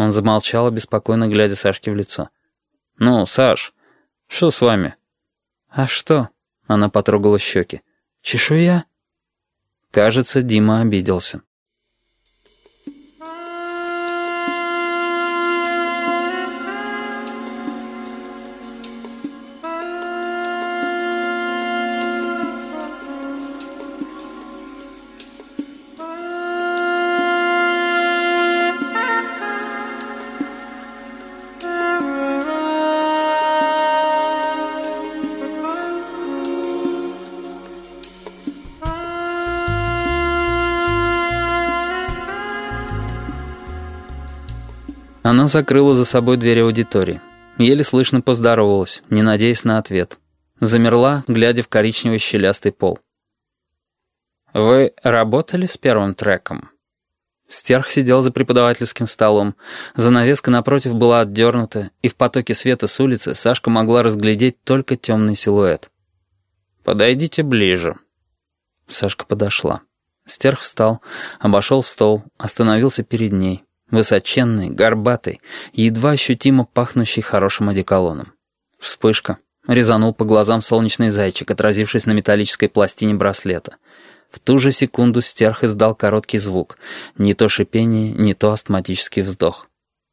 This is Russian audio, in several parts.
Он замолчал, обеспокоенно глядя Сашке в лицо. «Ну, Саш, что с вами?» «А что?» — она потрогала щеки. «Чешуя?» Кажется, Дима обиделся. Она закрыла за собой дверь аудитории. Еле слышно поздоровалась, не надеясь на ответ. Замерла, глядя в коричневый щелястый пол. «Вы работали с первым треком?» Стерх сидел за преподавательским столом. Занавеска напротив была отдернута, и в потоке света с улицы Сашка могла разглядеть только темный силуэт. «Подойдите ближе». Сашка подошла. Стерх встал, обошел стол, остановился перед ней. Высоченный, горбатый, едва ощутимо пахнущий хорошим одеколоном. Вспышка. Резанул по глазам солнечный зайчик, отразившись на металлической пластине браслета. В ту же секунду Стерх издал короткий звук. Не то шипение, не то астматический вздох.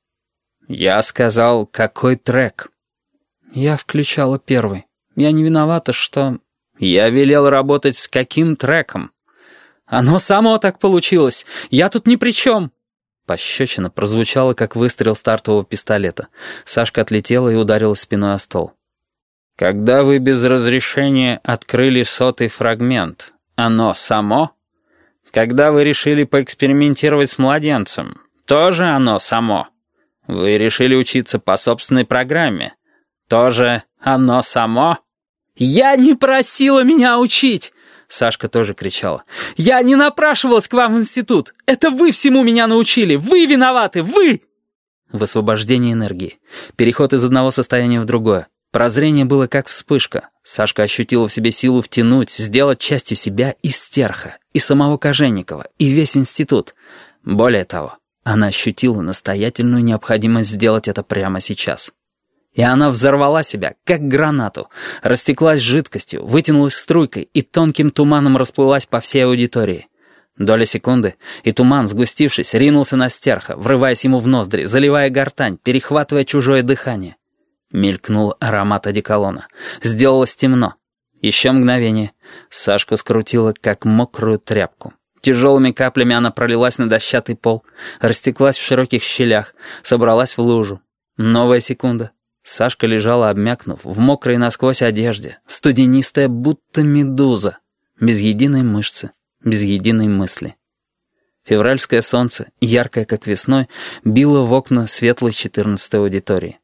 «Я сказал, какой трек?» «Я включала первый. Я не виновата, что...» «Я велел работать с каким треком?» «Оно само так получилось. Я тут ни при чем». Пощечина прозвучала, как выстрел стартового пистолета. Сашка отлетела и ударилась спиной о стол. «Когда вы без разрешения открыли 100-й фрагмент, оно само? Когда вы решили поэкспериментировать с младенцем, тоже оно само? Вы решили учиться по собственной программе, тоже оно само?» «Я не просила меня учить!» Сашка тоже кричала. «Я не напрашивалась к вам в институт! Это вы всему меня научили! Вы виноваты! Вы!» Высвобождение энергии. Переход из одного состояния в другое. Прозрение было как вспышка. Сашка ощутила в себе силу втянуть, сделать частью себя и Стерха, и самого Кожевникова, и весь институт. Более того, она ощутила настоятельную необходимость сделать это прямо сейчас. И она взорвала себя, как гранату, растеклась жидкостью, вытянулась струйкой и тонким туманом расплылась по всей аудитории. Доля секунды, и туман, сгустившись, ринулся на Стерха, врываясь ему в ноздри, заливая гортань, перехватывая чужое дыхание. Мелькнул аромат одеколона. Сделалось темно. Еще мгновение. Сашку скрутило, как мокрую тряпку. Тяжелыми каплями она пролилась на дощатый пол, растеклась в широких щелях, собралась в лужу. Новая секунда. Сашка лежала, обмякнув, в мокрой насквозь одежде, студенистая, будто медуза, без единой мышцы, без единой мысли. Февральское солнце, яркое, как весной, било в окна светлой 14-й аудитории.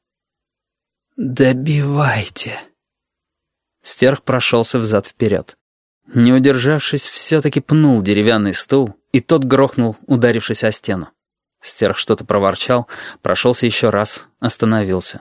«Добивайте!» Стерх прошелся взад-вперед. Не удержавшись, все-таки пнул деревянный стул, и тот грохнул, ударившись о стену. Стерх что-то проворчал, прошелся еще раз, остановился.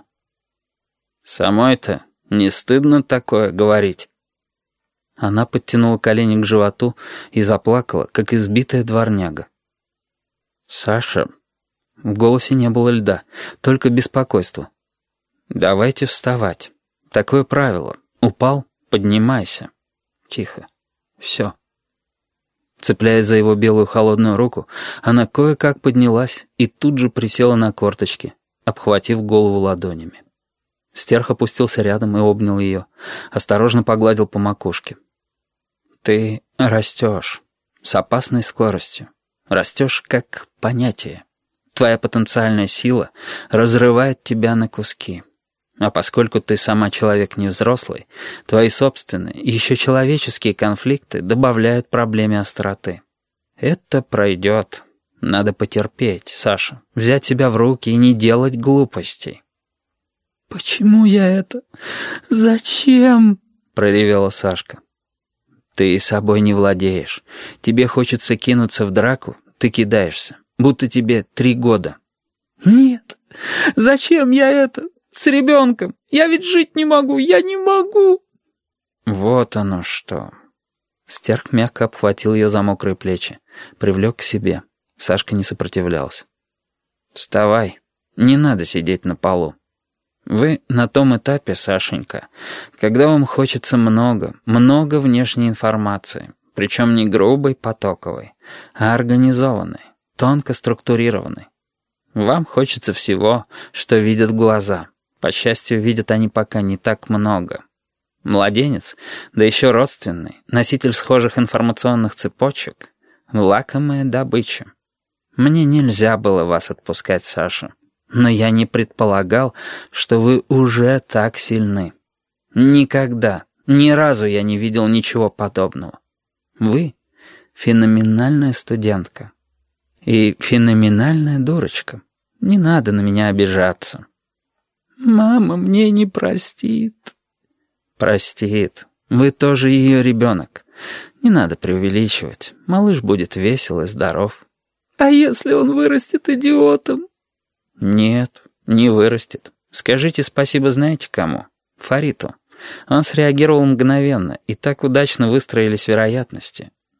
«Самой-то не стыдно такое говорить?» Она подтянула колени к животу и заплакала, как избитая дворняга. «Саша...» В голосе не было льда, только беспокойство. «Давайте вставать. Такое правило. Упал — поднимайся. Тихо. Все». Цепляясь за его белую холодную руку, она кое-как поднялась и тут же присела на корточки, обхватив голову ладонями. Стерх опустился рядом и обнял ее, осторожно погладил по макушке. «Ты растешь с опасной скоростью, растешь как понятие. Твоя потенциальная сила разрывает тебя на куски. А поскольку ты сама человек не взрослый, твои собственные, еще человеческие конфликты добавляют проблеме остроты. Это пройдет. Надо потерпеть, Саша, взять себя в руки и не делать глупостей». «Почему я это? Зачем?» — проревела Сашка. «Ты собой не владеешь. Тебе хочется кинуться в драку, ты кидаешься, будто тебе 3 года». «Нет, зачем я это? С ребенком? Я ведь жить не могу, я не могу!» «Вот оно что!» Стерх мягко обхватил ее за мокрые плечи, привлек к себе. Сашка не сопротивлялась. «Вставай, Не надо сидеть на полу. Вы на том этапе, Сашенька, когда вам хочется много внешней информации, причем не грубой, потоковой, а организованной, тонко структурированной. Вам хочется всего, что видят глаза. По счастью, видят они пока не так много. Младенец, да еще родственный, носитель схожих информационных цепочек, лакомая добыча. Мне нельзя было вас отпускать, Саша. Но я не предполагал, что вы уже так сильны. Никогда, ни разу я не видел ничего подобного. Вы — феноменальная студентка. И феноменальная дурочка. Не надо на меня обижаться. Мама мне не простит. Простит. Вы тоже ее ребенок. Не надо преувеличивать. Малыш будет весел и здоров. А если он вырастет идиотом? Нет, не вырастет. Скажите спасибо знаете кому? Фариту. Он среагировал мгновенно, и так удачно выстроились вероятности.